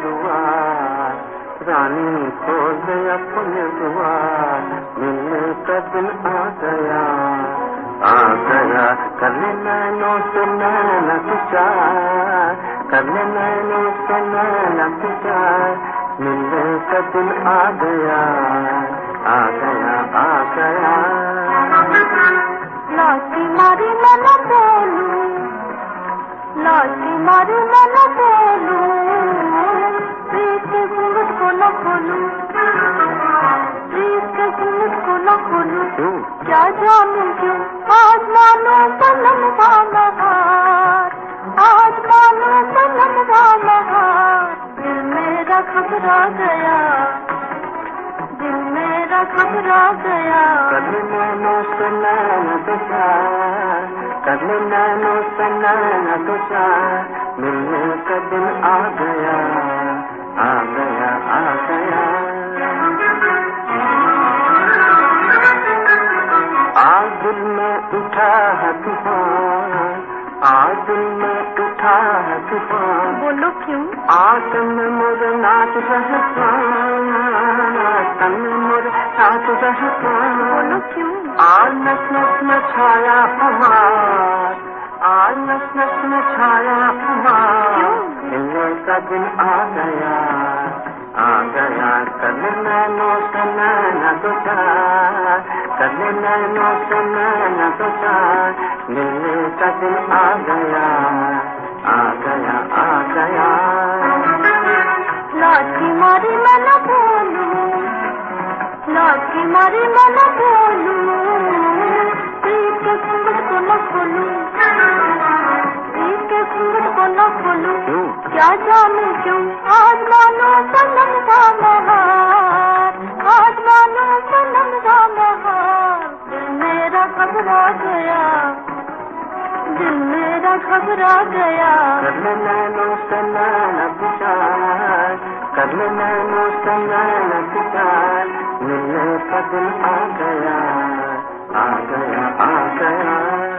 दुआर, रानी खोल दे अपने दुआर, मिलने का दिन आ गया, आ गया। कर ले नैनों से नैना तुझार, कर ले नैनों से नैना तुझार, मिलने का दिन आ गया, आ गया, आ गया। लाठी मारी मैं न बोलूं, लाठी मारी मैं न बोलूं, प्रीत के घूंघट को न खोलूं, प्रीत के घूंघट को न खोलूं। क्या जानूं क्यों आज मानो सनम वाला हार, आज मानो सनम वाला हार। दिल मेरा घबरा गया, दिल मेरा घबरा गया। कर ले नैनों से नैना तुझार, कर ले नैनों से नैना तुझार, मिलने का दिन आ गया, आ गया, आ गया। आज दिल में उठा है तूफान, आज दिल में उठा है तूफान। बोलो क्यों? आज तन मोर नाच रहसान, तन मोर नाच रहसान। बोलो क्यों? आज नस नस में छाया हमार, आज नस नस में छाया हमार। मिलने का दिन आ गया, आ गया। कर ले नैनों से नैना तुझार, कर ले नैनों से नैना तुझार, मिलने का दिन आ गया, आ गया, आ गया। लाठी मारी मैं न बोलूं, लाठी मारी मैं न बोलूं, प्रीत के घूंघट को न खोलूं, प्रीत के घूंघट को न खोलूं। क्या जानूं क्यों आज मानो सनम वाला हार, आज मानो सनम वाला हार। दिल मेरा घबरा गया, दिल मेरा घबरा गया। कर ले नैनों से नैना तुझार, कर ले नैनों से नैना तुझार, मिलने का दिन आ गया, आ गया, आ गया।